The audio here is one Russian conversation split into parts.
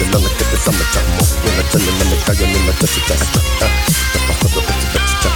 но на тебе замочал. Не на цене намекаю, не на то сейчас. Да походу у тебя чича.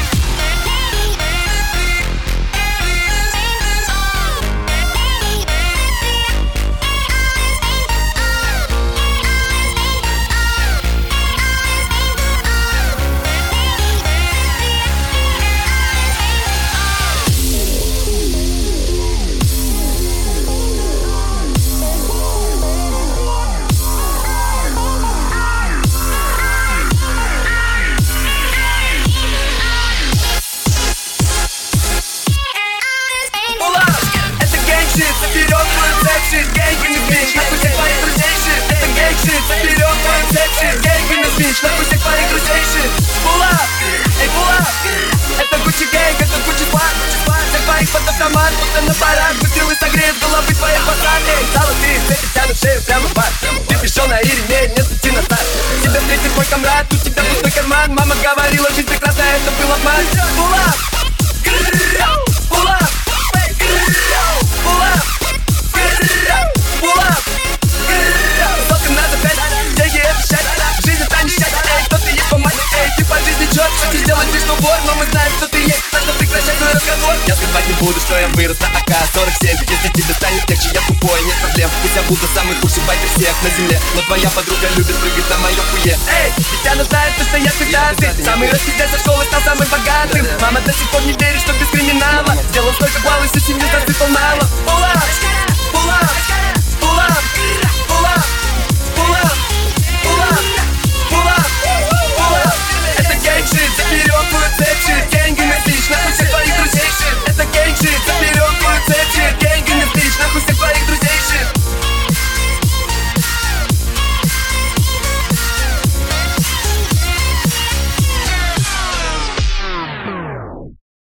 Вперед, твой секси, гэнг не спич. Нахуй всех твоих друзей shit. Это гэнг shit. Вперед, твой секси, гэнг не спич. Нахуй всех твоих друзей shit. Pull up, эй, pull up. Это Gucci гэнг, это Gucci склад. Всех твоих фотокоманд, будто на парад. Выстрелы согреют головы твоих пацан. Эй, золотые цепи тянут шею прямо в бар. Ты пешёна и ремень, нет идти назад. Тебя встретит мой комрад, у тебя пустой карман. Мама говорила, жизнь прекрасна, это был обман. Pull up, pull up, pull up. Только надо пять, деньги это счастье. Жизнь это несчастье, эй, кто ты есть по мать. Эй, ты по жизни чёрт, ты сделать лишь убор. Но мы знаем, что ты есть, так что прекращай свой разговор. Я скрывать не буду, что я вырос на АК-47. Если тебе станет легче, я тупой, нет проблем. Пусть я буду самый худший байкер всех на земле. Но твоя подруга любит прыгать на моё хуе. Эй, ведь она знает, что я всегда ты. Самый распиздец со школы стал самым богатым. Мама до сих пор не верит, что без криминала сделал столько баллов, всю семью засыпал налом.